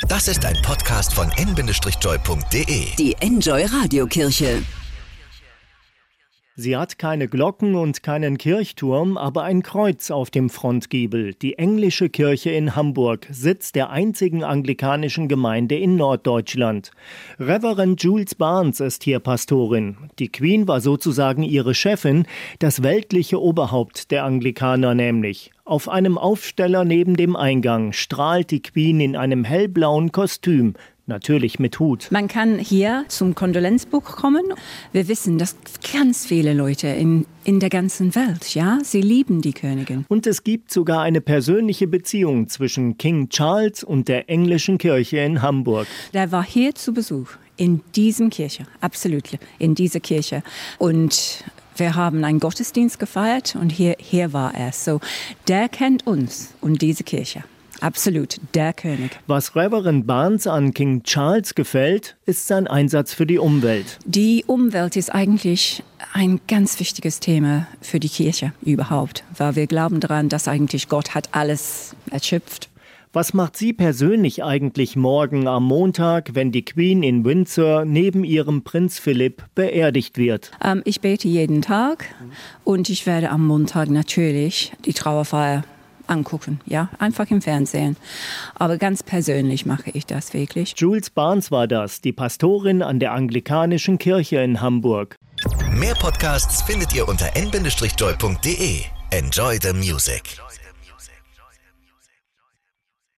Das ist ein Podcast von n-joy.de. Die Enjoy Radiokirche. Sie hat keine Glocken und keinen Kirchturm, aber ein Kreuz auf dem Frontgiebel. Die englische Kirche in Hamburg, Sitz der einzigen anglikanischen Gemeinde in Norddeutschland. Reverend Jules Barnes ist hier Pastorin. Die Queen war sozusagen ihre Chefin, das weltliche Oberhaupt der Anglikaner nämlich. Auf einem Aufsteller neben dem Eingang strahlt die Queen in einem hellblauen Kostüm. Natürlich mit Hut. Man kann hier zum Kondolenzbuch kommen. Wir wissen, dass ganz viele Leute in der ganzen Welt, ja, sie lieben die Königin. Und es gibt sogar eine persönliche Beziehung zwischen King Charles und der englischen Kirche in Hamburg. Der war hier zu Besuch, in diesem Kirche, absolut, in dieser Kirche. Und wir haben einen Gottesdienst gefeiert und hier war er. So, der kennt uns und diese Kirche. Absolut, der König. Was Reverend Barnes an King Charles gefällt, ist sein Einsatz für die Umwelt. Die Umwelt ist eigentlich ein ganz wichtiges Thema für die Kirche überhaupt, weil wir glauben daran, dass eigentlich Gott hat alles erschöpft. Was macht Sie persönlich eigentlich morgen am Montag, wenn die Queen in Windsor neben ihrem Prinz Philipp beerdigt wird? Ich bete jeden Tag und ich werde am Montag natürlich die Trauerfeier angucken, ja, einfach im Fernsehen. Aber ganz persönlich mache ich das wirklich. Jules Barnes war das, die Pastorin an der anglikanischen Kirche in Hamburg. Mehr Podcasts findet ihr unter n-joy.de. Enjoy the music.